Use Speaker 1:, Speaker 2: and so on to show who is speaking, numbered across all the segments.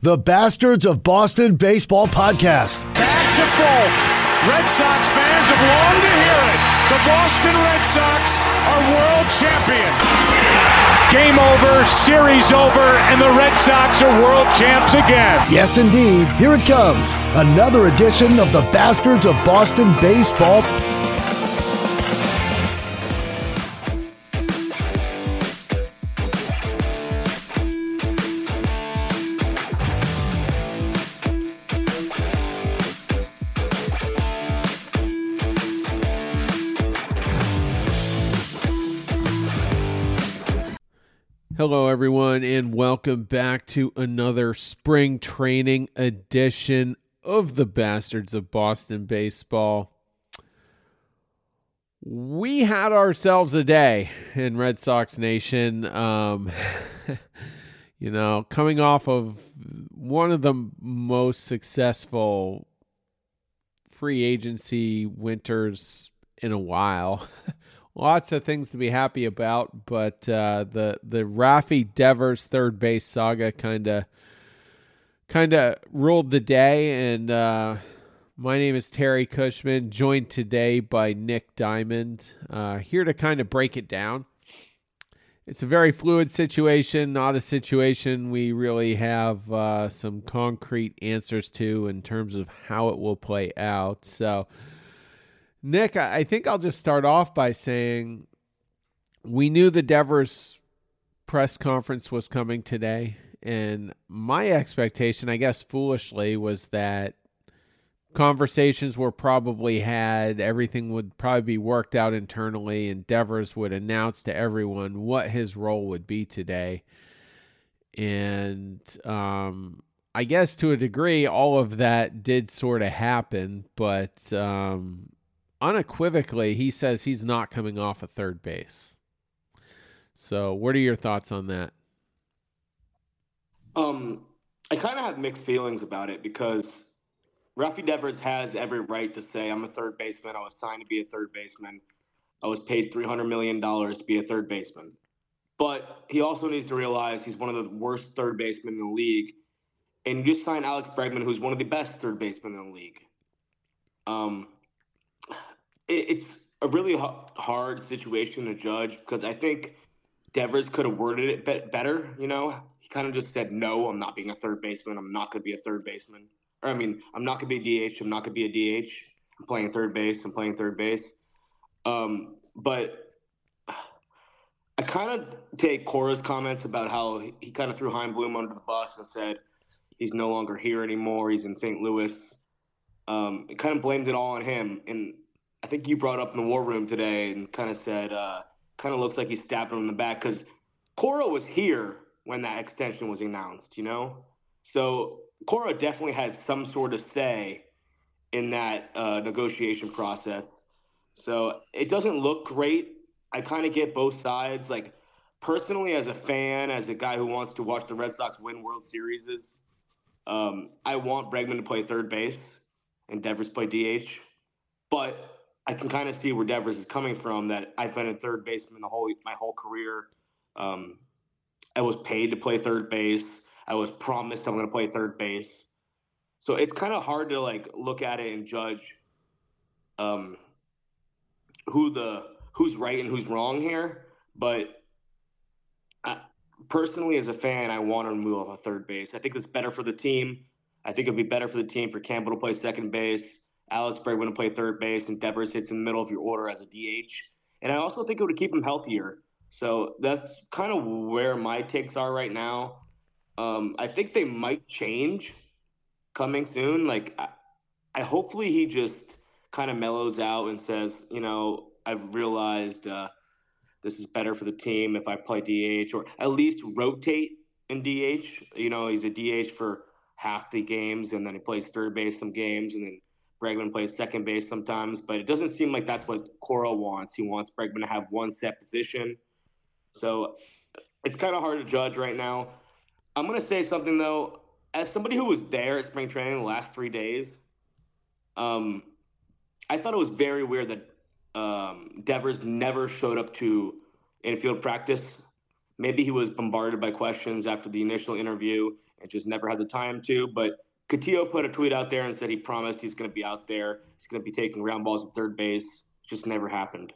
Speaker 1: the Bastards of Boston Baseball Podcast.
Speaker 2: Back to Folk. Red Sox fans have longed to hear it. The Boston Red Sox are world champion. Game over, series over, and the Red Sox are world champs again.
Speaker 1: Yes, indeed. Here it comes. Another edition of the Bastards of Boston Baseball.
Speaker 3: Hello, everyone, and welcome back to another spring training edition of the Bastards of Boston Baseball. We had ourselves a day in Red Sox Nation, coming off of one of the most successful free agency winters in a while. Lots of things to be happy about, but the Rafi Devers third base saga kind of ruled the day. And my name is Terry Cushman, joined today by Nick Diamond, here to kind of break it down. It's a very fluid situation, not a situation we really have some concrete answers to in terms of how it will play out. So, Nick, I think I'll just start off by saying we knew the Devers press conference was coming today, and my expectation, I guess foolishly, was that conversations were probably had, everything would probably be worked out internally, and Devers would announce to everyone what his role would be today. And I guess to a degree, all of that did sort of happen, but unequivocally, he says he's not coming off of third base. So what are your thoughts on that?
Speaker 4: I kind of have mixed feelings about it because Rafi Devers has every right to say, I'm a third baseman. I was signed to be a third baseman. I was paid $300 million to be a third baseman. But he also needs to realize he's one of the worst third basemen in the league. And you just signed Alex Bregman, who's one of the best third basemen in the league. It's a really hard situation to judge because I think Devers could have worded it better. You know, he kind of just said, no, I'm not being a third baseman. I'm not going to be a third baseman. I'm not going to be a DH. I'm not going to be a DH. I'm playing third base. But I kind of take Cora's comments about how he kind of threw Chaim Bloom under the bus and said he's no longer here anymore. He's in St. Louis. It kind of blamed it all on him. And I think you brought up in the war room today and kind of said, kind of looks like he's stabbing him in the back because Cora was here when that extension was announced, you know? So Cora definitely had some sort of say in that negotiation process. So it doesn't look great. I kind of get both sides. Like, personally, as a fan, as a guy who wants to watch the Red Sox win World Series, I want Bregman to play third base and Devers play DH. But I can kind of see where Devers is coming from, that I've been a third baseman my whole career. I was paid to play third base. I was promised I'm going to play third base. So it's kind of hard to look at it and judge who's right and who's wrong here. But personally, as a fan, I want to move off a third base. I think it's better for the team. I think it'd be better for the team for Campbell to play second base, Alex Bregman to play third base, and Devers hits in the middle of your order as a DH. And I also think it would keep him healthier. So that's kind of where my takes are right now. I think they might change coming soon. I hopefully he just kind of mellows out and says, I've realized this is better for the team if I play DH, or at least rotate in DH. He's a DH for half the games, and then he plays third base some games, and then Bregman plays second base sometimes. But it doesn't seem like that's what Cora wants. He wants Bregman to have one set position. So it's kind of hard to judge right now. I'm going to say something, though. As somebody who was there at spring training the last 3 days, I thought it was very weird that Devers never showed up to infield practice. Maybe he was bombarded by questions after the initial interview and just never had the time to. But Castillo put a tweet out there and said he promised he's going to be out there. He's going to be taking ground balls at third base. Just never happened.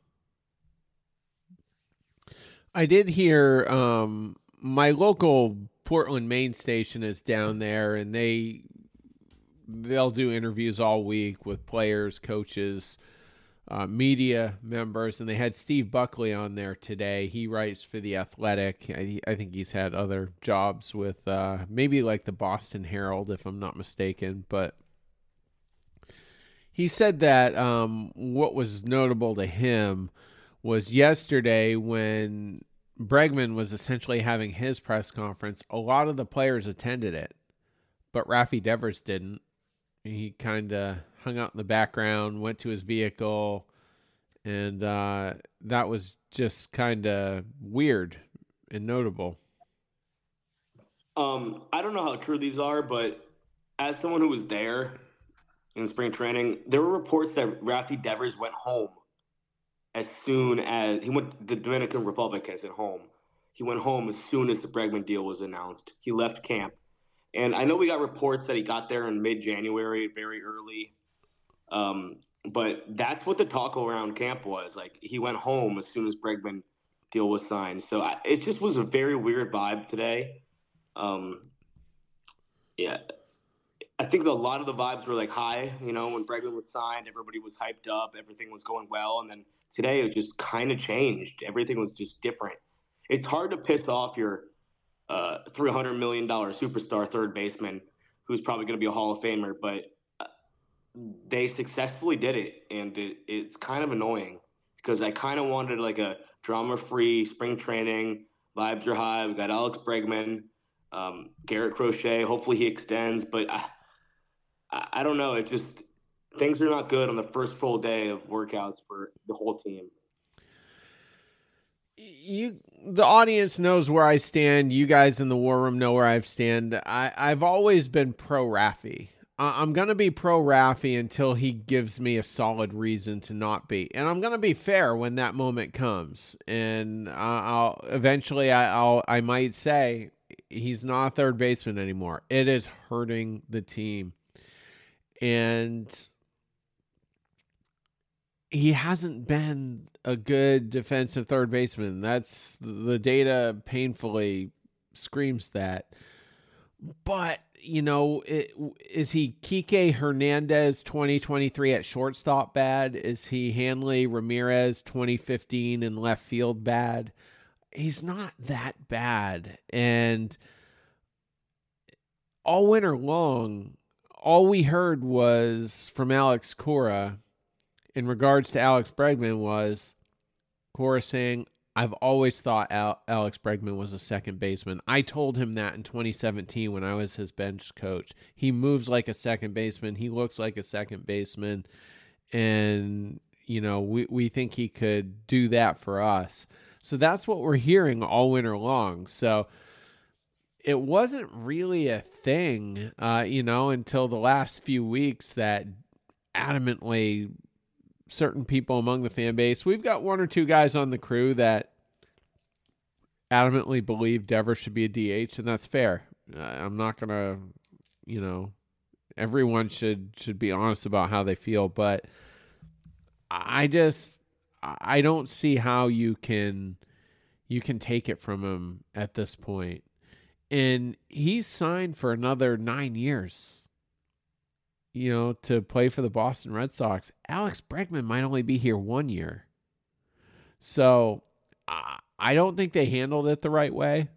Speaker 3: I did hear my local Portland Maine station is down there, and they'll do interviews all week with players, coaches, media members, and they had Steve Buckley on there today. He writes for The Athletic. I think he's had other jobs with maybe like the Boston Herald, if I'm not mistaken, but he said that what was notable to him was yesterday when Bregman was essentially having his press conference, a lot of the players attended it, but Rafi Devers didn't. He kind of hung out in the background, went to his vehicle, and that was just kind of weird and notable.
Speaker 4: I don't know how true these are, but as someone who was there in spring training, there were reports that Rafi Devers went home as soon as he went. The Dominican Republic has it home. He went home as soon as the Bregman deal was announced. He left camp. And I know we got reports that he got there in mid-January, very early. But that's what the talk around camp was. Like, he went home as soon as Bregman deal was signed. So it just was a very weird vibe today. Yeah. I think a lot of the vibes were like high, when Bregman was signed, everybody was hyped up, everything was going well. And then today it just kind of changed. Everything was just different. It's hard to piss off your $300 million superstar third baseman who's probably going to be a Hall of Famer, but they successfully did it, and it's kind of annoying because I kind of wanted like a drama-free spring training. Vibes are high. We got Alex Bregman, Garrett Crochet. Hopefully he extends, but I don't know. It just things are not good on the first full day of workouts for the whole team.
Speaker 3: The audience knows where I stand. You guys in the war room know where I stand. I've always been pro Rafi. I'm going to be pro Rafi until he gives me a solid reason to not be. And I'm going to be fair when that moment comes. And I'll eventually I might say he's not a third baseman anymore. It is hurting the team. And he hasn't been a good defensive third baseman. That's the data painfully screams that. But, is he Kike Hernandez 2023 at shortstop bad? Is he Hanley Ramirez 2015 in left field bad? He's not that bad. And all winter long, all we heard was from Alex Cora in regards to Alex Bregman was Cora saying, I've always thought Alex Bregman was a second baseman. I told him that in 2017 when I was his bench coach. He moves like a second baseman. He looks like a second baseman. And, we think he could do that for us. So that's what we're hearing all winter long. So it wasn't really a thing, until the last few weeks that adamantly certain people among the fan base. We've got one or two guys on the crew that adamantly believe Devers should be a DH, and that's fair. I'm not going to, everyone should be honest about how they feel, but I don't see how you can take it from him at this point. And he's signed for another 9 years. To play for the Boston Red Sox. Alex Bregman might only be here 1 year. So I don't think they handled it the right way.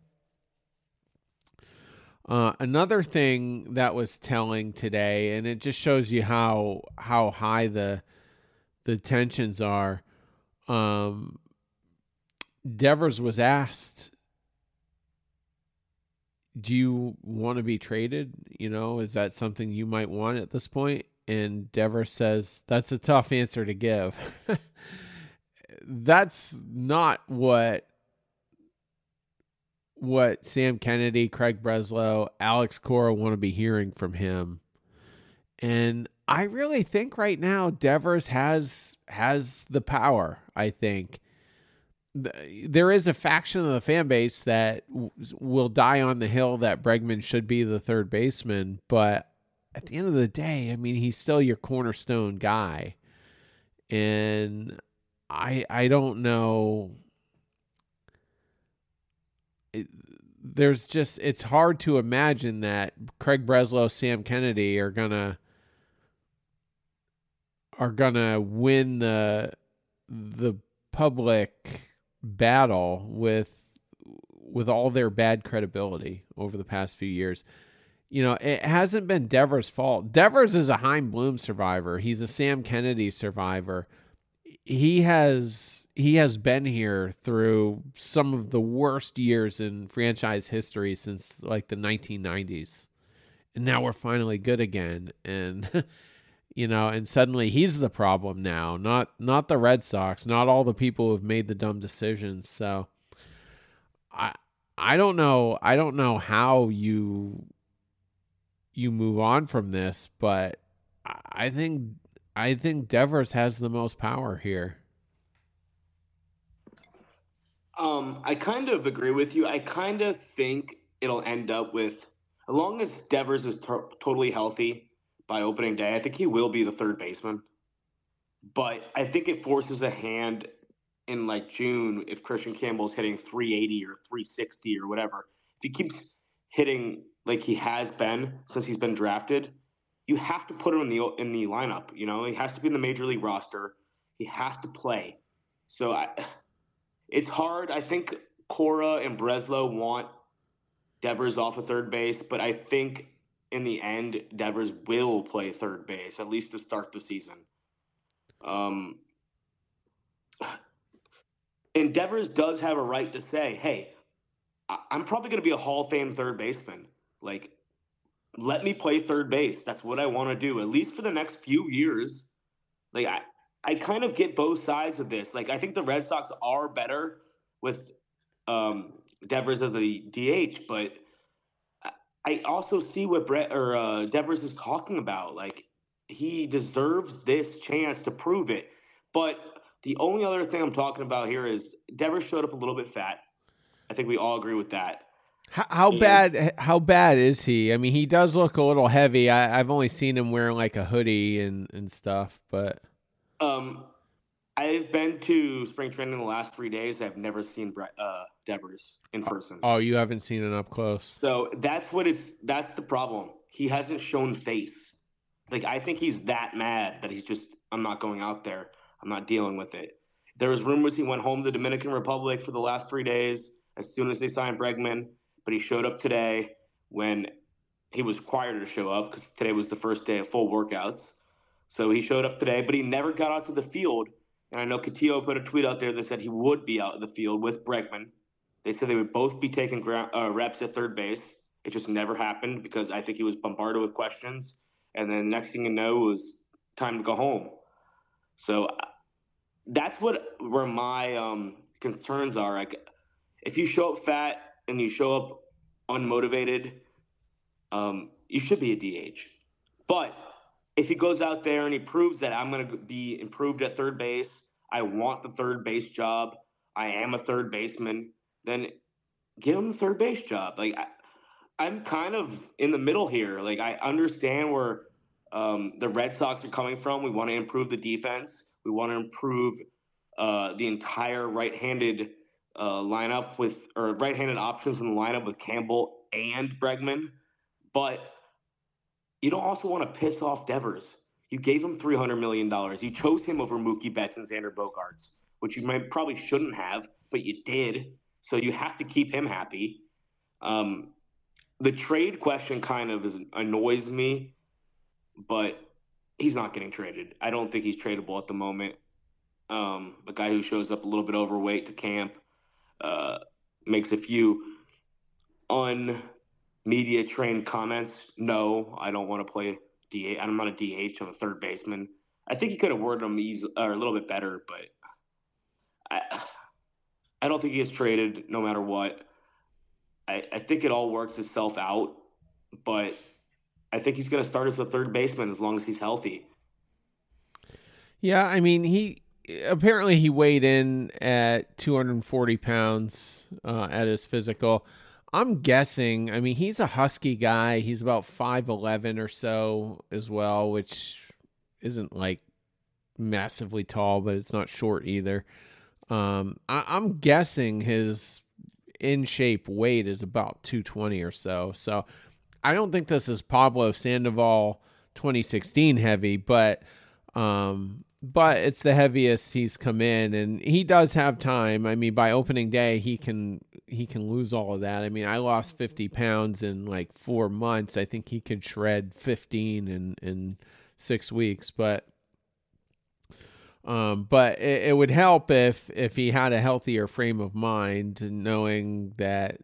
Speaker 3: Another thing that was telling today, and it just shows you how high the tensions are. Devers was asked, do you want to be traded? Is that something you might want at this point? And Devers says, that's a tough answer to give. That's not what Sam Kennedy, Craig Breslow, Alex Cora want to be hearing from him. And I really think right now Devers has the power, I think. there is a faction of the fan base that will die on the hill that Bregman should be the third baseman, but at the end of the day, I mean, he's still your cornerstone guy. And I don't know. It's hard to imagine that Craig Breslow, Sam Kennedy are gonna win the public battle with all their bad credibility over the past few years. You know, it hasn't been Devers' fault. Devers is a Chaim Bloom survivor. He's a Sam Kennedy survivor. He has been here through some of the worst years in franchise history since like the 1990s. And now we're finally good again. And, you know, and suddenly he's the problem now, not the Red Sox, not all the people who have made the dumb decisions. So I don't know how you move on from this, but I think Devers has the most power here.
Speaker 4: I kind of agree with you. I kind of think it'll end up with, as long as Devers is totally healthy by opening day, I think he will be the third baseman. But I think it forces a hand in like June if Christian Campbell's hitting 380 or 360 or whatever. If he keeps hitting like he has been since he's been drafted, you have to put him in the lineup. You know, he has to be in the major league roster. He has to play. So it's hard. I think Cora and Breslow want Devers off of third base, but I think in the end Devers will play third base at least to start the season. And Devers does have a right to say, "Hey, I'm probably going to be a Hall of Fame third baseman. Like, let me play third base. That's what I want to do, at least for the next few years." Like, I kind of get both sides of this. Like, I think the Red Sox are better with Devers as the DH, but I also see what Devers is talking about. Like, he deserves this chance to prove it. But the only other thing I'm talking about here is Devers showed up a little bit fat. I think we all agree with that.
Speaker 3: How bad is he? I mean, he does look a little heavy. I've only seen him wearing like a hoodie and stuff, but
Speaker 4: I've been to spring training the last 3 days. I've never seen Devers in person.
Speaker 3: Oh, you haven't seen it up close.
Speaker 4: So that's the problem. He hasn't shown face. Like, I think he's that mad that he's just, I'm not going out there. I'm not dealing with it. There was rumors he went home to the Dominican Republic for the last 3 days as soon as they signed Bregman. But he showed up today when he was required to show up because today was the first day of full workouts. So he showed up today, but he never got out to the field. And I know Castillo put a tweet out there that said he would be out in the field with Bregman. They said they would both be taking reps at third base. It just never happened because I think he was bombarded with questions. And then next thing you know, it was time to go home. So that's where my concerns are. Like, if you show up fat and you show up unmotivated, you should be a DH. But if he goes out there and he proves that I'm going to be improved at third base, I want the third base job, I am a third baseman, then give him the third base job. Like, I'm kind of in the middle here. Like, I understand where the Red Sox are coming from. We want to improve the defense. We want to improve the entire right-handed lineup or right-handed options in the lineup with Campbell and Bregman. But you don't also want to piss off Devers. You gave him $300 million. You chose him over Mookie Betts and Xander Bogaerts, which you probably shouldn't have, but you did. So you have to keep him happy. The trade question kind of annoys me, but he's not getting traded. I don't think he's tradable at the moment. A guy who shows up a little bit overweight to camp, makes a few media trained comments. No, I don't want to play DH. I'm not a DH. I'm a third baseman. I think he could have worded them a little bit better, but I don't think he gets traded no matter what. I think it all works itself out, but I think he's going to start as a third baseman as long as he's healthy.
Speaker 3: Yeah, I mean, apparently he weighed in at 240 pounds at his physical. I'm guessing, I mean, he's a husky guy. He's about 5'11 or so as well, which isn't like massively tall, but it's not short either. I'm guessing his in shape weight is about 220 or so. So I don't think this is Pablo Sandoval 2016 heavy, but it's the heaviest he's come in, and he does have time. I mean, by opening day, he can lose all of that. I mean, I lost 50 pounds in like 4 months. I think he could shred 15 in 6 weeks, but it would help if he had a healthier frame of mind, knowing that,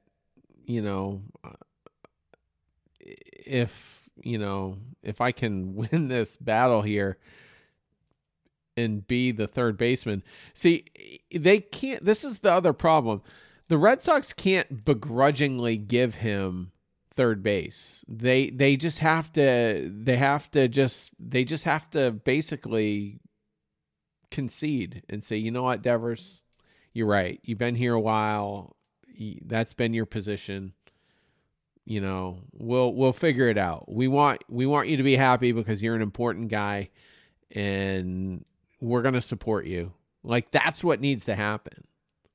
Speaker 3: if I can win this battle here and be the third baseman. See, they can't. This is the other problem. The Red Sox can't begrudgingly give him third base. They just have to. They just have to basically concede and say, you know what, Devers, you're right. You've been here a while. That's been your position. We'll figure it out. We want you to be happy because you're an important guy, and we're going to support you. Like, that's what needs to happen.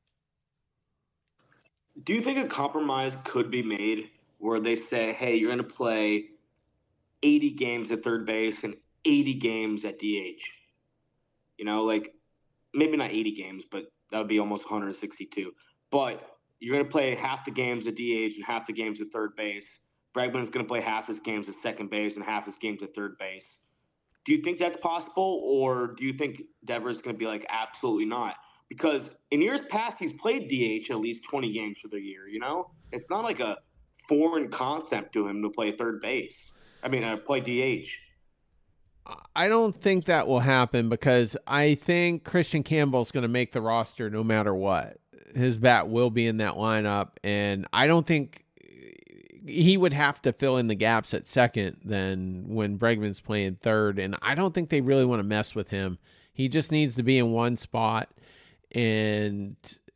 Speaker 4: Do you think a compromise could be made where they say, hey, you're going to play 80 games at third base and 80 games at DH? Like, maybe not 80 games, but that would be almost 162. But you're going to play half the games at DH and half the games at third base. Bregman's going to play half his games at second base and half his games at third base. Do you think that's possible, or do you think Devers is going to be like, absolutely not? Because in years past, he's played DH at least 20 games for the year, It's not like a foreign concept to him to play third base. Play DH.
Speaker 3: I don't think that will happen because I think Christian Campbell's going to make the roster no matter what. His bat will be in that lineup, and I don't think he would have to fill in the gaps at second then when Bregman's playing third, and I don't think they really want to mess with him. He just needs to be in one spot, and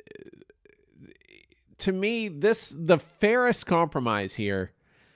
Speaker 3: to me, the fairest compromise here,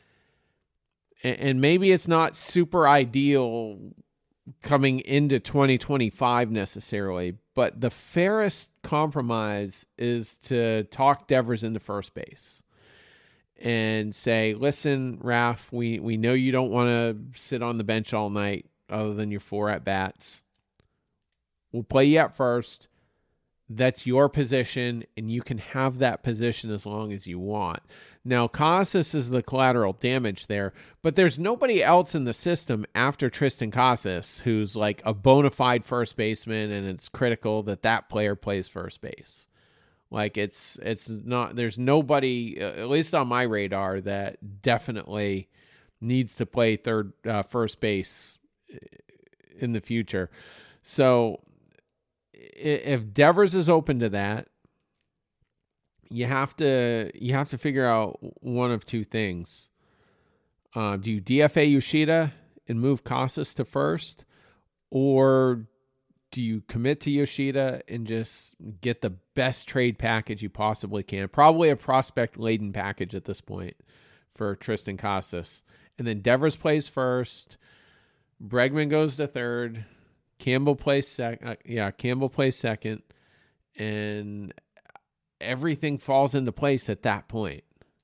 Speaker 3: and maybe it's not super ideal coming into 2025 necessarily, but the fairest compromise is to talk Devers into first base and say, listen, Raf, we know you don't want to sit on the bench all night other than your 4 at-bats. We'll play you at first. That's your position, and you can have that position as long as you want. Now, Casas is the collateral damage there, but there's nobody else in the system after Tristan Casas who's like a bona fide first baseman, and it's critical that player plays first base. Like, it's not, there's nobody, at least on my radar, that definitely needs to play first base in the future. So if Devers is open to that, you have to figure out one of two things. Do you DFA Yoshida and move Casas to first, or do you commit to Yoshida and just get the best trade package you possibly can? Probably a prospect-laden package at this point for Tristan Casas. And then Devers plays first. Bregman goes to third. Campbell plays second. And everything falls into place at that point.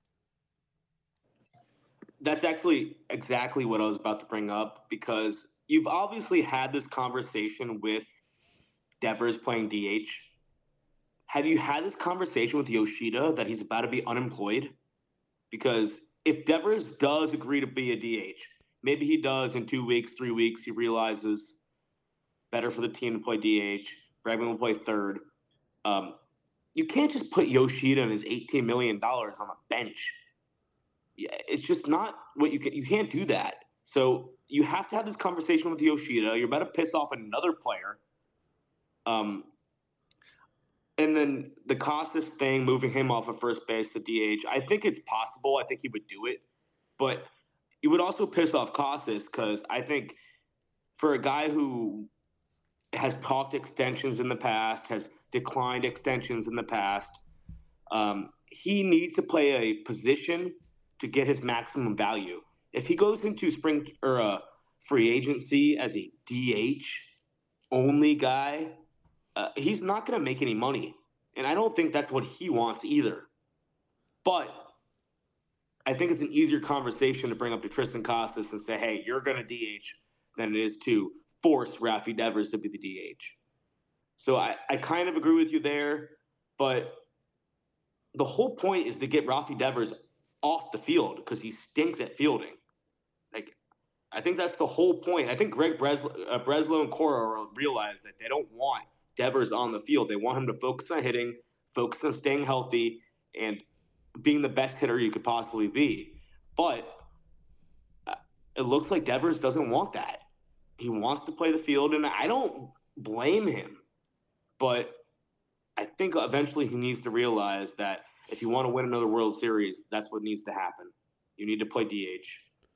Speaker 4: That's actually exactly what I was about to bring up, because you've obviously had this conversation with Devers playing DH. Have you had this conversation with Yoshida that he's about to be unemployed? Because if Devers does agree to be a DH, maybe he does in 2 weeks, 3 weeks, he realizes better for the team to play DH. Bregman will play third. You can't just put Yoshida and his $18 million on the bench. It's just not what you can't do that. So you have to have this conversation with Yoshida. You're about to piss off another player. And then the Casas thing, moving him off of first base to DH, I think it's possible. I think he would do it. But you would also piss off Casas, because I think for a guy who has talked extensions in the past, has declined extensions in the past. He needs to play a position to get his maximum value. If he goes into spring or free agency as a DH only guy, he's not going to make any money. And I don't think that's what he wants either. But I think it's an easier conversation to bring up to Triston Casas and say, hey, you're going to DH than it is to force Rafi Devers to be the DH. So I kind of agree with you there, but the whole point is to get Rafi Devers off the field because he stinks at fielding. Like, I think that's the whole point. I think Greg Breslow and Cora realize that they don't want Devers on the field. They want him to focus on hitting, focus on staying healthy, and being the best hitter you could possibly be. But it looks like Devers doesn't want that. He wants to play the field, and I don't blame him. But I think eventually he needs to realize that if you want to win another World Series, that's what needs to happen. You need to play DH.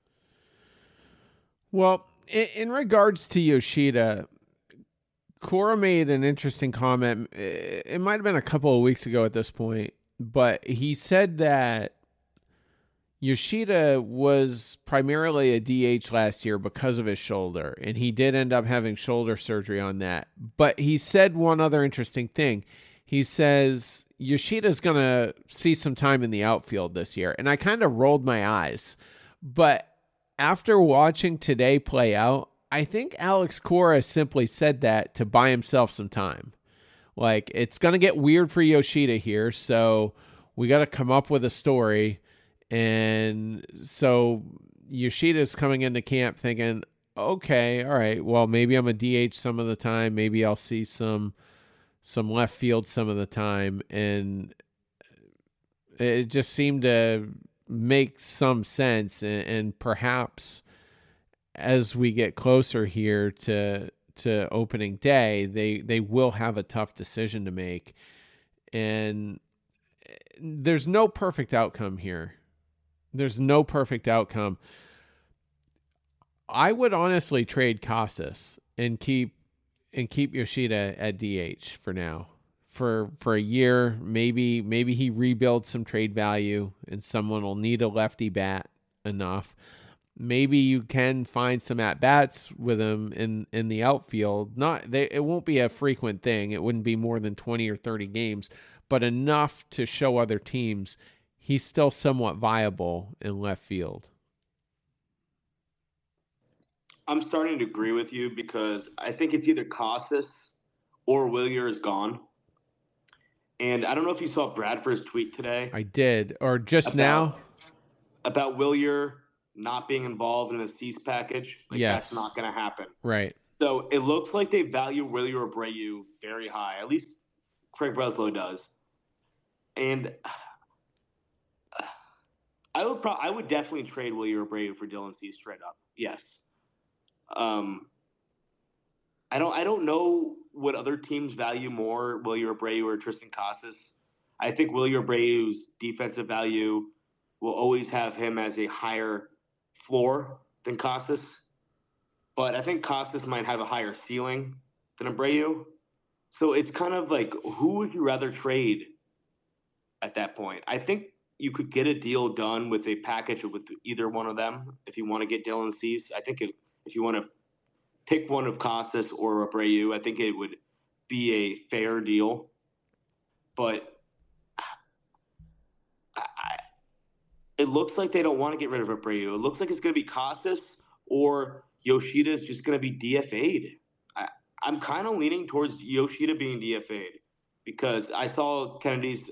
Speaker 3: Well, in regards to Yoshida, Cora made an interesting comment. It might have been a couple of weeks ago at this point, but he said that Yoshida was primarily a DH last year because of his shoulder, and he did end up having shoulder surgery on that. But he said one other interesting thing. He says Yoshida's going to see some time in the outfield this year, and I kind of rolled my eyes. But after watching today play out, I think Alex Cora simply said that to buy himself some time. Like, it's going to get weird for Yoshida here, so we got to come up with a story. And so Yoshida's coming into camp thinking, okay, all right, well, maybe I'm a DH some of the time. Maybe I'll see some left field some of the time. And it just seemed to make some sense. And perhaps as we get closer here to opening day, they will have a tough decision to make. And there's no perfect outcome here. There's no perfect outcome. I would honestly trade Casas and keep Yoshida at DH for now. For a year, maybe he rebuilds some trade value and someone will need a lefty bat enough. Maybe you can find some at-bats with him in the outfield. It won't be a frequent thing. It wouldn't be more than 20 or 30 games, but enough to show other teams he's still somewhat viable in left field.
Speaker 4: I'm starting to agree with you because I think it's either Casas or Wilyer is gone. And I don't know if you saw Bradford's tweet today.
Speaker 3: I did, or just now.
Speaker 4: About Wilyer not being involved in the Cease package.
Speaker 3: Yes.
Speaker 4: That's not going to happen.
Speaker 3: Right.
Speaker 4: So it looks like they value Wilyer Abreu very high. At least Craig Breslow does. And I would definitely trade Wilyer Abreu for Dylan Cease straight up. Yes. I don't know what other teams value more, Wilyer Abreu or Triston Casas. I think Wilyer Abreu's defensive value will always have him as a higher floor than Casas. But I think Casas might have a higher ceiling than Abreu. So it's kind of like, who would you rather trade at that point? I think you could get a deal done with a package with either one of them if you want to get Dylan Cease. I think if you want to pick one of Casas or Abreu, I think it would be a fair deal. But it looks like they don't want to get rid of Abreu. It looks like it's going to be Casas or Yoshida is just going to be DFA'd. I'm kind of leaning towards Yoshida being DFA'd because I saw Kennedy's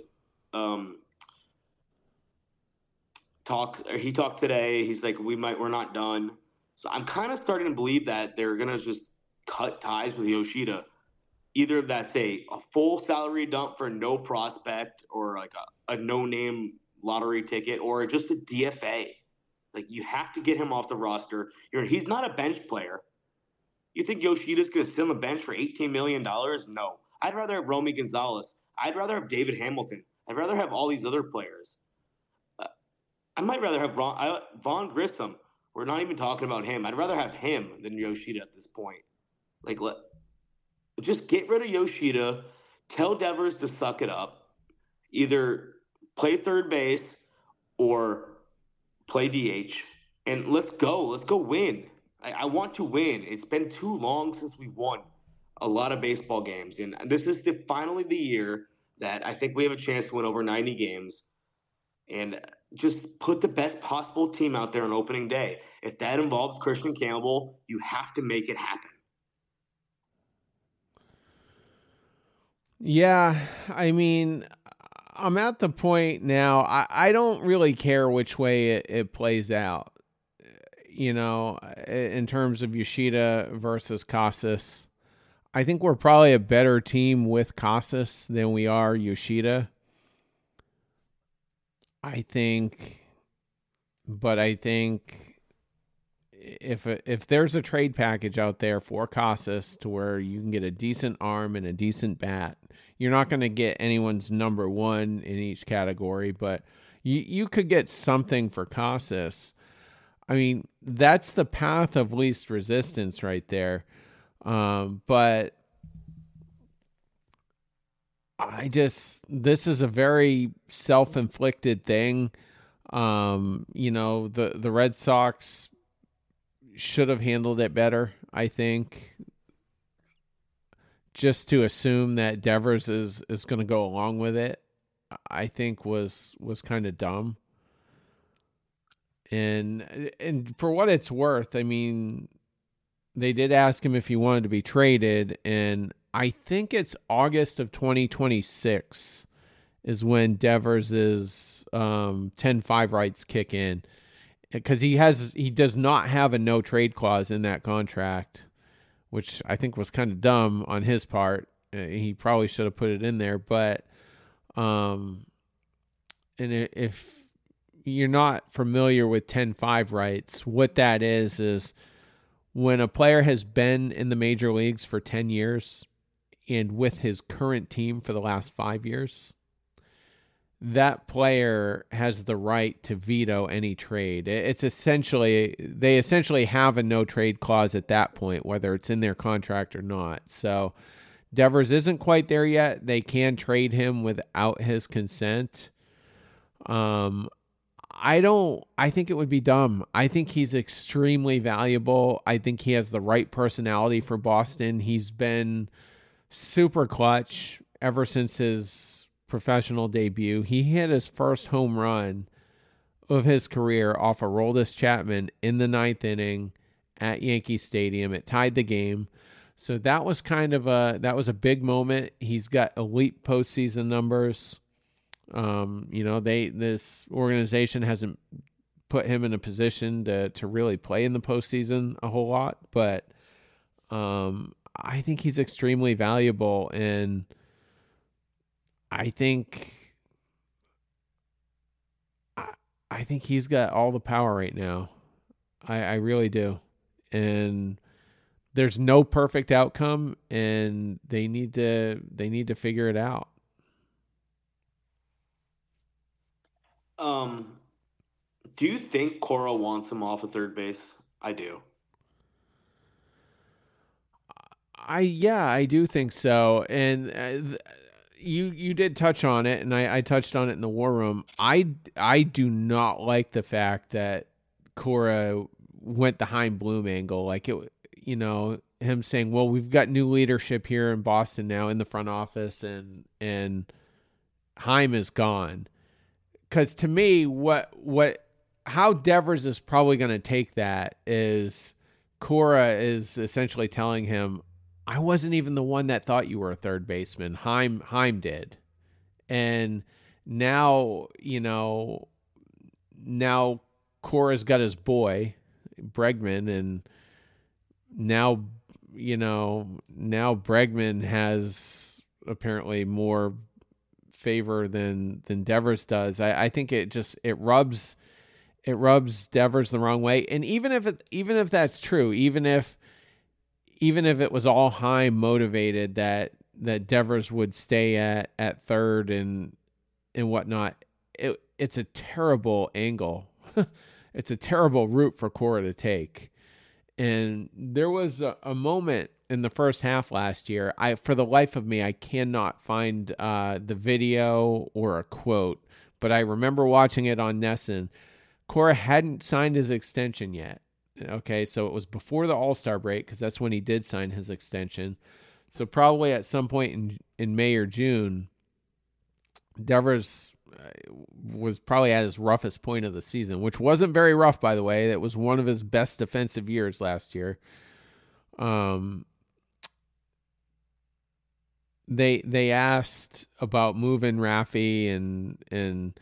Speaker 4: talk. He talked today. He's like, we're not done. So I'm kind of starting to believe that they're going to just cut ties with Yoshida. Either that's a full salary dump for no prospect or like a no-name lottery ticket or just a DFA. Like, you have to get him off the roster. He's not a bench player. You think Yoshida's going to sit on the bench for $18 million? No. I'd rather have Romy Gonzalez. I'd rather have David Hamilton. I'd rather have all these other players. I might rather have Vaughn Grissom. We're not even talking about him. I'd rather have him than Yoshida at this point. Like, just get rid of Yoshida. Tell Devers to suck it up. Either play third base or play DH. And let's go. Let's go win. I want to win. It's been too long since we won a lot of baseball games. And this is finally the year that I think we have a chance to win over 90 games. And just put the best possible team out there on opening day. If that involves Christian Campbell, you have to make it happen.
Speaker 3: Yeah, I mean, I'm at the point now, I don't really care which way it plays out, in terms of Yoshida versus Casas. I think we're probably a better team with Casas than we are Yoshida. I think if there's a trade package out there for Casas to where you can get a decent arm and a decent bat, you're not going to get anyone's number one in each category, but you could get something for Casas. I mean, that's the path of least resistance right there. But this is a very self-inflicted thing. The Red Sox should have handled it better, I think. Just to assume that Devers is going to go along with it, I think was kind of dumb. And for what it's worth, I mean, they did ask him if he wanted to be traded, and I think it's August of 2026 is when Devers' 10-5 rights kick in, because he does not have a no trade clause in that contract, which I think was kind of dumb on his part. He probably should have put it in there, but and if you're not familiar with 10-5 rights, what that is when a player has been in the major leagues for 10 years and with his current team for the last 5 years, that player has the right to veto any trade. They essentially have a no trade clause at that point, whether it's in their contract or not. So Devers isn't quite there yet. They can trade him without his consent. I think it would be dumb. I think he's extremely valuable. I think he has the right personality for Boston. He's been super clutch ever since his professional debut. He hit his first home run of his career off of Aroldis Chapman in the 9th inning at Yankee Stadium. It tied the game. So that was a big moment. He's got elite postseason numbers. This organization hasn't put him in a position to really play in the postseason a whole lot, but I think he's extremely valuable, and I think he's got all the power right now. I really do. And there's no perfect outcome, and they need to figure it out.
Speaker 4: Do you think Cora wants him off of third base? I do.
Speaker 3: I do think so. And you did touch on it, and I touched on it in the War Room. I do not like the fact that Cora went the Chaim Bloom angle. Like him saying, well, we've got new leadership here in Boston now in the front office, and Chaim is gone. Because to me, how Devers is probably going to take that is Cora is essentially telling him, I wasn't even the one that thought you were a third baseman. Chaim did. And now Cora's got his boy, Bregman, and now Bregman has apparently more favor than Devers does. I think it rubs Devers the wrong way. And even if that's true, even if it was all Chaim motivated that Devers would stay at third and whatnot, it's a terrible angle. It's a terrible route for Cora to take. And there was a moment in the first half last year. For the life of me, I cannot find the video or a quote, but I remember watching it on NESN. Cora hadn't signed his extension yet. Okay, so it was before the All-Star break because that's when he did sign his extension. So probably at some point in May or June, Devers was probably at his roughest point of the season, which wasn't very rough, by the way. That was one of his best defensive years last year. They asked about moving Rafi, and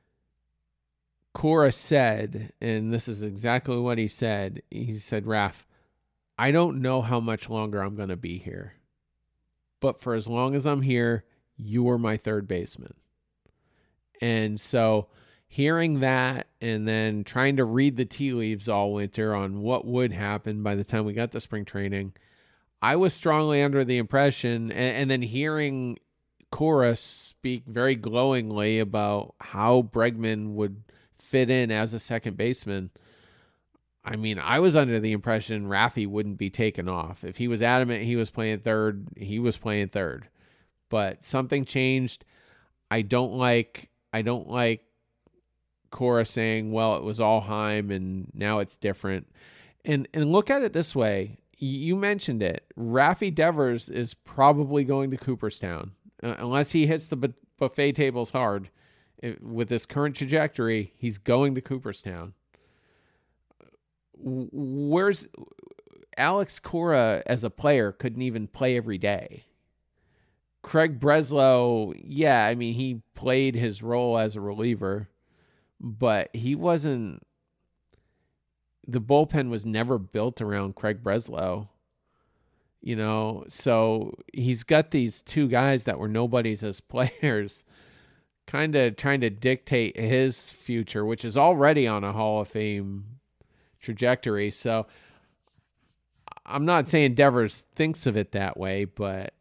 Speaker 3: Cora said, and this is exactly what he said. He said, "Raf, I don't know how much longer I'm going to be here, but for as long as I'm here, you are my third baseman." And so hearing that and then trying to read the tea leaves all winter on what would happen by the time we got to spring training, I was strongly under the impression, and then hearing Cora speak very glowingly about how Bregman would fit in as a second baseman, I mean, I was under the impression Rafi wouldn't be taken off. If he was adamant he was playing third, he was playing third. But something changed. I don't like Cora saying, well, it was all Heim and now it's different. And look at it this way. You mentioned it. Rafi Devers is probably going to Cooperstown. Unless he hits the buffet tables hard. With this current trajectory, he's going to Cooperstown. Where's Alex Cora as a player couldn't even play every day. Craig Breslow, yeah, I mean, he played his role as a reliever, but he wasn't, the bullpen was never built around Craig Breslow, you know, so he's got these two guys that were nobodies as players kind of trying to dictate his future, which is already on a Hall of Fame trajectory. So I'm not saying Devers thinks of it that way, but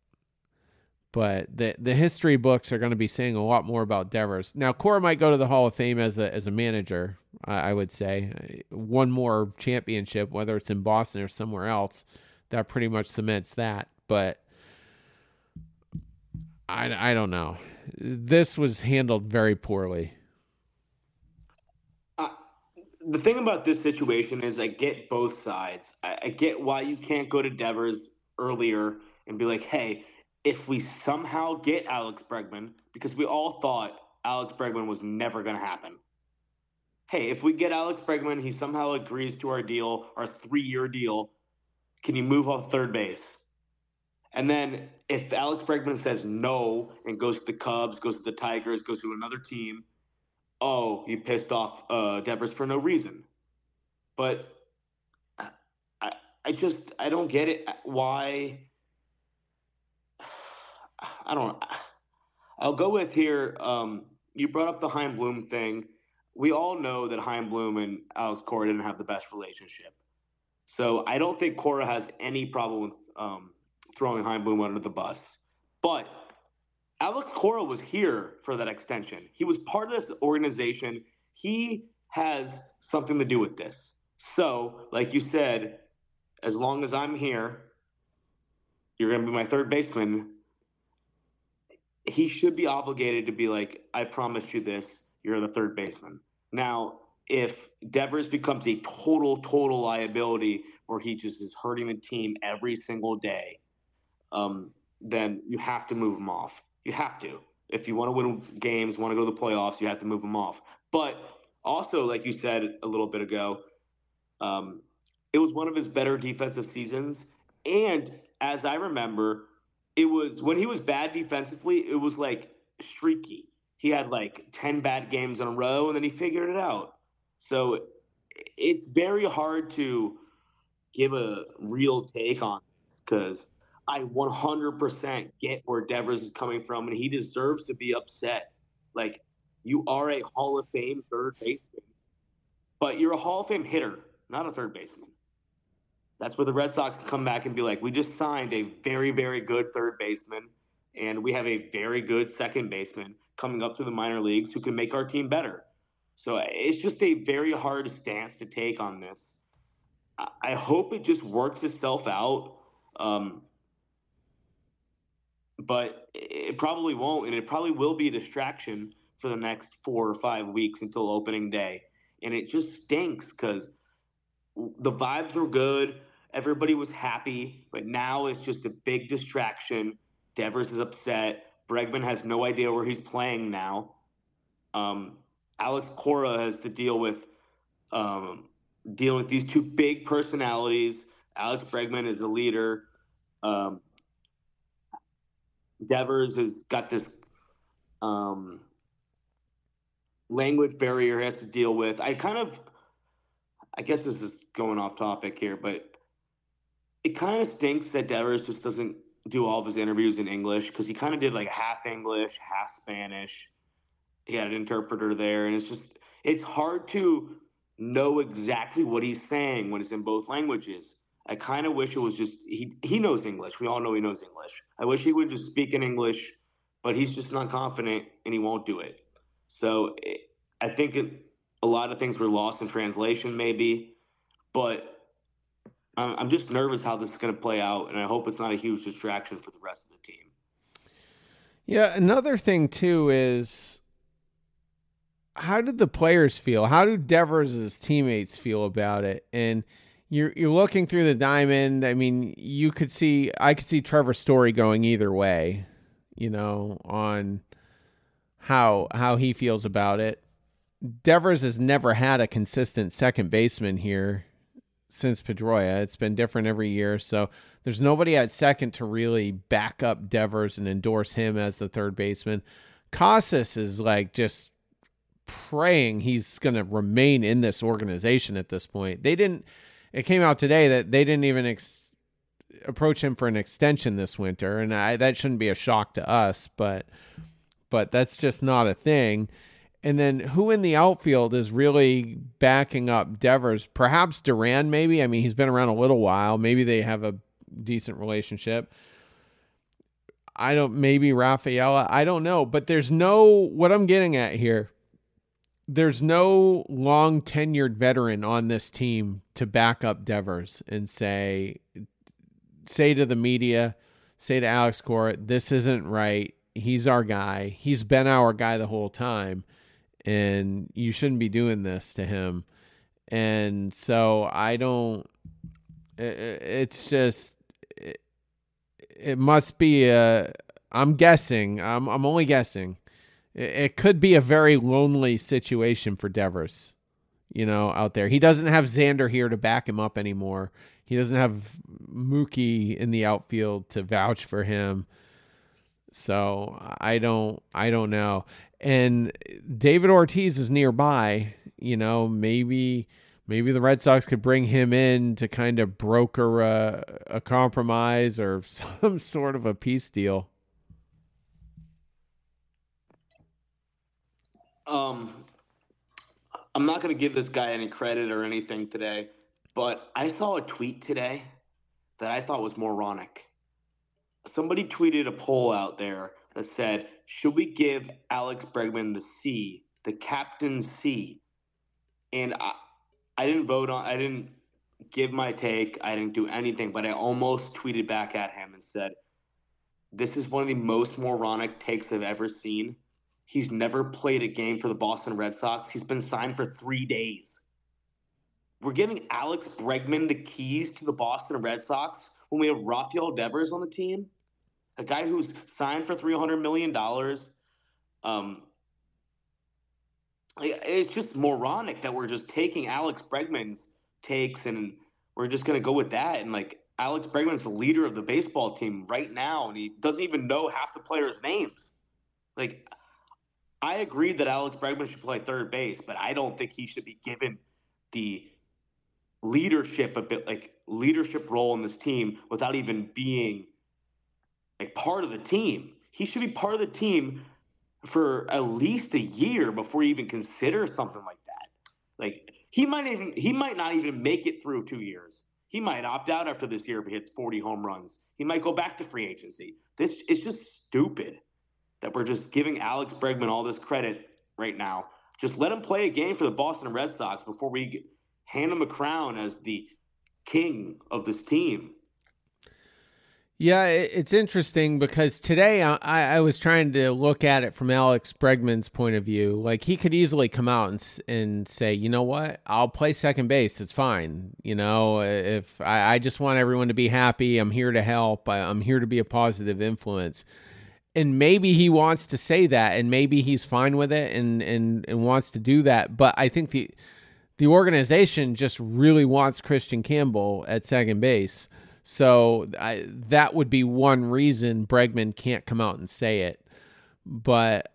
Speaker 3: the history books are going to be saying a lot more about Devers. Now, Cora might go to the Hall of Fame as a manager, I would say. One more championship, whether it's in Boston or somewhere else, that pretty much cements that. But I don't know. This was handled very poorly.
Speaker 4: The thing about this situation is I get both sides. I get why you can't go to Devers earlier and be like, hey, if we somehow get Alex Bregman, because we all thought Alex Bregman was never going to happen. Hey, if we get Alex Bregman, he somehow agrees to our deal, our 3-year deal, can you move off third base? And then if Alex Bregman says no and goes to the Cubs, goes to the Tigers, goes to another team, oh, you pissed off Devers for no reason. But I don't get it. Why? I don't know. I'll go with here. You brought up the Chaim Bloom thing. We all know that Chaim Bloom and Alex Cora didn't have the best relationship. So I don't think Cora has any problem with throwing Chaim Bloom under the bus. But Alex Cora was here for that extension. He was part of this organization. He has something to do with this. So, like you said, as long as I'm here, you're going to be my third baseman. He should be obligated to be like, I promised you this. You're the third baseman. Now, if Devers becomes a total liability where he just is hurting the team every single day, then you have to move him off. You have to. If you want to win games, want to go to the playoffs, you have to move him off. But also, like you said a little bit ago, it was one of his better defensive seasons. And as I remember, it was when he was bad defensively, it was like streaky. He had like 10 bad games in a row, and then he figured it out. So it's very hard to give a real take on this because I 100% get where Devers is coming from, and he deserves to be upset. Like, you are a Hall of Fame third baseman, but you're a Hall of Fame hitter, not a third baseman. That's where the Red Sox can come back and be like, we just signed a very, very good third baseman, and we have a very good second baseman coming up through the minor leagues who can make our team better. So it's just a very hard stance to take on this. I hope it just works itself out. But it probably won't, and it probably will be a distraction for the next 4 or 5 weeks until opening day. And it just stinks because the vibes were good. Everybody was happy, but now it's just a big distraction. Devers is upset. Bregman has no idea where he's playing now. Alex Cora has to deal with these two big personalities. Alex Bregman is the leader. Devers has got this language barrier he has to deal with. I guess this is going off topic here, but it kind of stinks that Devers just doesn't do all of his interviews in English, because he kind of did like half English, half Spanish. He had an interpreter there, and it's hard to know exactly what he's saying when it's in both languages. I kind of wish it was just he knows English. We all know he knows English. I wish he would just speak in English, but he's just not confident and he won't do it. So I think a lot of things were lost in translation maybe, but I'm just nervous how this is going to play out, and I hope it's not a huge distraction for the rest of the team.
Speaker 3: Yeah, another thing too is, how did the players feel? How do Devers' teammates feel about it? And you're looking through the diamond. I mean, I could see Trevor Story going either way, on how he feels about it. Devers has never had a consistent second baseman here since Pedroia. It's been different every year. So there's nobody at second to really back up Devers and endorse him as the third baseman. Casas is like just praying he's going to remain in this organization at this point. It came out today that they didn't even approach him for an extension this winter. And that shouldn't be a shock to us, but that's just not a thing. And then who in the outfield is really backing up Devers? Perhaps Duran, maybe. I mean, he's been around a little while. Maybe they have a decent relationship. Maybe Rafaela. I don't know. But what I'm getting at here, there's no long tenured veteran on this team to back up Devers and say to the media, say to Alex Cora, this isn't right. He's our guy. He's been our guy the whole time, and you shouldn't be doing this to him. And so it's just, it must be I'm guessing, I'm only guessing. It could be a very lonely situation for Devers, out there. He doesn't have Xander here to back him up anymore. He doesn't have Mookie in the outfield to vouch for him. So I don't know. And David Ortiz is nearby. Maybe the Red Sox could bring him in to kind of broker a compromise or some sort of a peace deal.
Speaker 4: I'm not going to give this guy any credit or anything today, but I saw a tweet today that I thought was moronic. Somebody tweeted a poll out there that said, should we give Alex Bregman the C, the captain C? And I didn't give my take. I didn't do anything, but I almost tweeted back at him and said, this is one of the most moronic takes I've ever seen. He's never played a game for the Boston Red Sox. He's been signed for 3 days. We're giving Alex Bregman the keys to the Boston Red Sox when we have Rafael Devers on the team, a guy who's signed for $300 million. It's just moronic that we're just taking Alex Bregman's takes and we're just going to go with that. And Alex Bregman's the leader of the baseball team right now, and he doesn't even know half the players' names. I agree that Alex Bregman should play third base, but I don't think he should be given the leadership role in this team without even being part of the team. He should be part of the team for at least a year before you even consider something like that. He might not even make it through 2 years. He might opt out after this year if he hits 40 home runs. He might go back to free agency. This is just stupid that we're just giving Alex Bregman all this credit right now. Just let him play a game for the Boston Red Sox before we hand him a crown as the king of this team.
Speaker 3: Yeah, it's interesting because today I was trying to look at it from Alex Bregman's point of view. Like, he could easily come out and say, you know what, I'll play second base. It's fine. You know, if I just want everyone to be happy, I'm here to help. I'm here to be a positive influence. And maybe he wants to say that, and maybe he's fine with it and wants to do that. But I think the organization just really wants Christian Campbell at second base. So that would be one reason Bregman can't come out and say it. But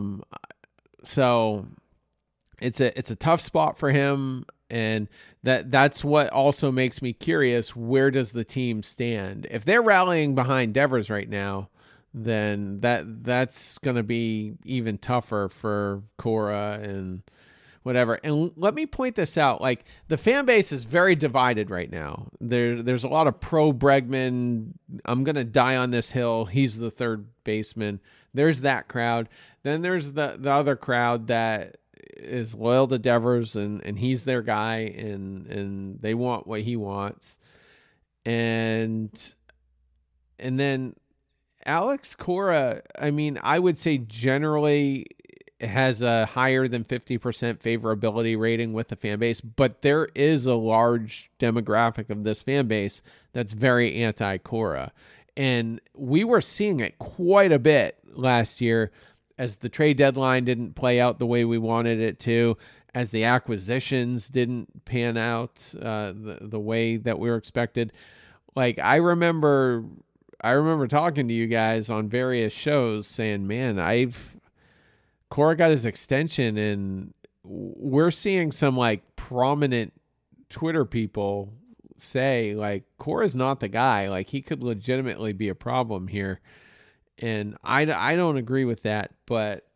Speaker 3: so it's a tough spot for him, and that's what also makes me curious. Where does the team stand? If they're rallying behind Devers right now, then that's going to be even tougher for Cora and whatever. And let me point this out. Like, the fan base is very divided right now. There's a lot of pro Bregman. I'm going to die on this hill. He's the third baseman. There's that crowd. Then there's the other crowd that is loyal to Devers and he's their guy and they want what he wants. And then Alex Cora, I mean, I would say generally has a higher than 50% favorability rating with the fan base, but there is a large demographic of this fan base that's very anti-Cora. And we were seeing it quite a bit last year as the trade deadline didn't play out the way we wanted it to, as the acquisitions didn't pan out the way that we were expected. Like, I remember talking to you guys on various shows saying, man, Cora got his extension, and we're seeing some like prominent Twitter people say like Cora's not the guy. Like, he could legitimately be a problem here. And I don't agree with that, but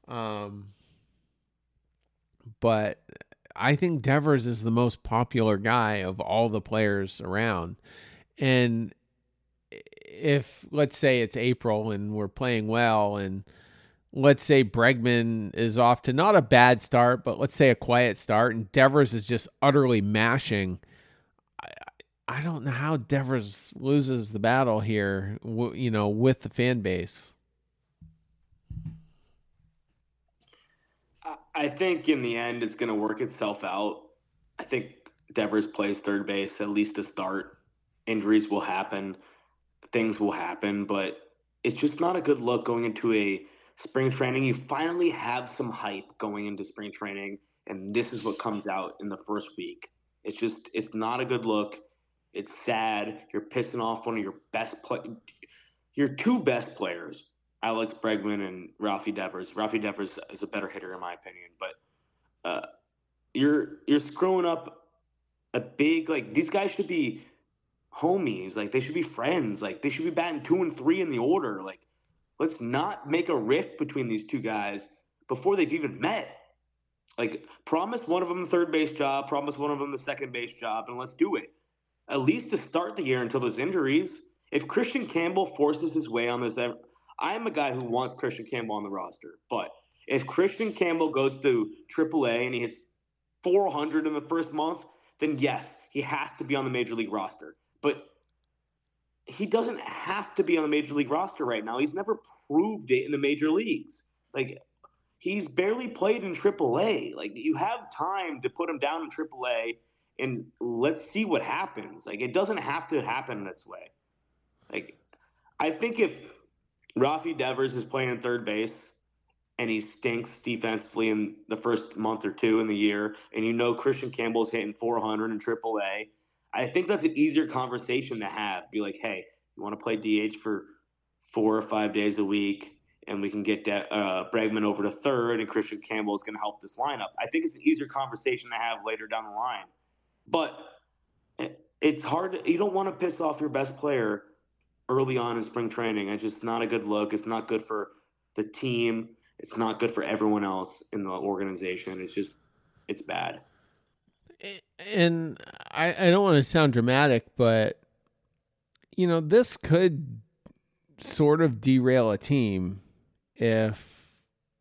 Speaker 3: I think Devers is the most popular guy of all the players around. And if, let's say it's April and we're playing well, and let's say Bregman is off to not a bad start, but let's say a quiet start, and Devers is just utterly mashing, I don't know how Devers loses the battle here, with the fan base.
Speaker 4: I think in the end it's going to work itself out. I think Devers plays third base at least to start. Injuries will happen. Things will happen, but it's just not a good look going into a spring training. You finally have some hype going into spring training, and this is what comes out in the first week. It's not a good look. It's sad. You're pissing off one of your your two best players, Alex Bregman and Ralphie Devers. Ralphie Devers is a better hitter in my opinion, but you're screwing up a big, like, these guys should be homies. Like, they should be friends. Like, they should be batting 2 and 3 in the order. Like, let's not make a rift between these two guys before they've even met. Like, promise one of them the third base job, promise one of them the second base job, and let's do it. At least to start the year until there's injuries. If Christian Campbell forces his way on this, I am a guy who wants Christian Campbell on the roster. But if Christian Campbell goes to AAA and he hits 400 in the first month, then yes, he has to be on the Major League roster. But he doesn't have to be on the Major League roster right now. He's never proved it in the Major Leagues. Like, he's barely played in AAA. Like, you have time to put him down in AAA, and let's see what happens. Like, it doesn't have to happen this way. Like, I think if Ralphie Devers is playing in third base and he stinks defensively in the first month or two in the year, and Christian Campbell's hitting 400 in AAA, I think that's an easier conversation to have. Be like, hey, you want to play DH for 4 or 5 days a week, and we can get Bregman over to third, and Christian Campbell is going to help this lineup. I think it's an easier conversation to have later down the line. But it's hard. You don't want to piss off your best player early on in spring training. It's just not a good look. It's not good for the team. It's not good for everyone else in the organization. It's bad.
Speaker 3: And I don't want to sound dramatic, but, this could sort of derail a team if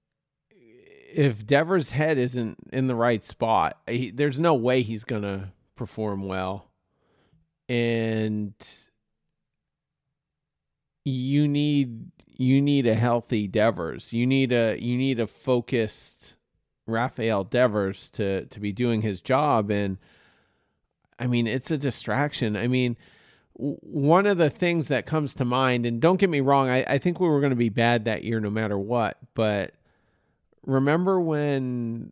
Speaker 3: Devers' head isn't in the right spot. There's no way he's going to perform well. And you need a healthy Devers. You need a focused Rafael Devers to be doing his job. And I mean, it's a distraction. I mean, one of the things that comes to mind, and don't get me wrong, I think we were going to be bad that year no matter what, but remember when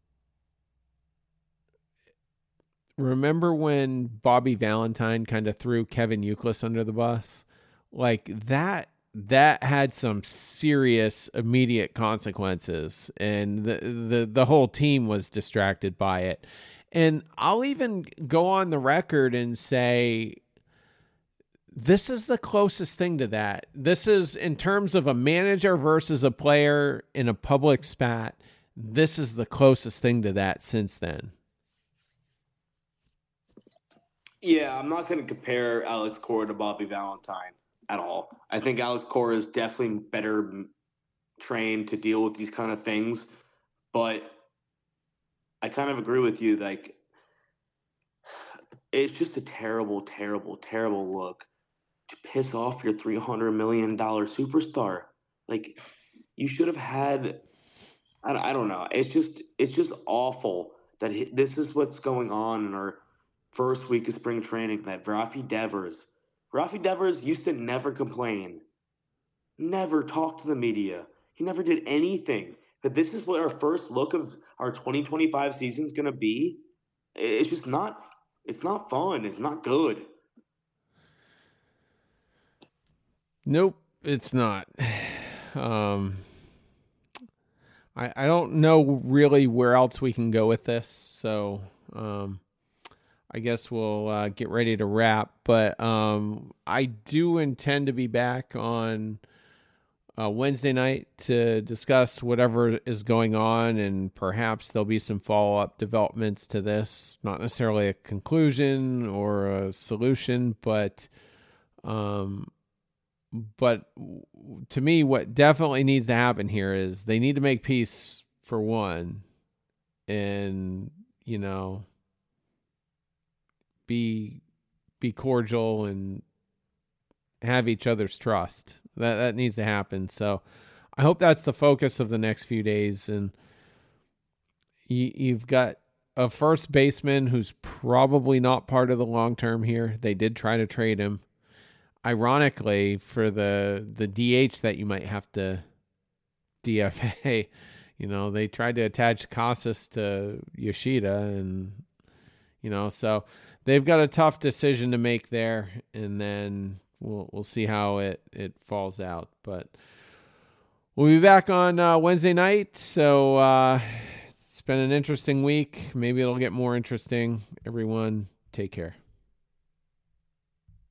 Speaker 3: Bobby Valentine kind of threw Kevin Youkilis under the bus? Like that had some serious immediate consequences, and the whole team was distracted by it. And I'll even go on the record and say, this is the closest thing to that. This is, in terms of a manager versus a player in a public spat, this is the closest thing to that since then.
Speaker 4: Yeah, I'm not going to compare Alex Cora to Bobby Valentine at all. I think Alex Cora is definitely better trained to deal with these kind of things, but I kind of agree with you. Like, it's just a terrible, terrible, terrible look to piss off your $300 million superstar. Like, you should have had, I don't know. It's just awful that this is what's going on in our first week of spring training, that Rafi Devers used to never complain, never talk to the media. He never did anything. But this is what our first look of our 2025 season is going to be. It's just not, it's not fun. It's not good.
Speaker 3: Nope, it's not. I don't know really where else we can go with this. So, I guess we'll get ready to wrap, but I do intend to be back on Wednesday night to discuss whatever is going on, and perhaps there'll be some follow-up developments to this. Not necessarily a conclusion or a solution, but to me, what definitely needs to happen here is they need to make peace, for one, and, you know, be cordial and have each other's trust. That needs to happen. So I hope that's the focus of the next few days. And you've got a first baseman who's probably not part of the long term here. They did try to trade him. Ironically, for the DH that you might have to DFA, you know, they tried to attach Casas to Yoshida, and, you know, so they've got a tough decision to make there, and then we'll see how it falls out. But we'll be back on Wednesday night, so it's been an interesting week. Maybe it'll get more interesting. Everyone, take care.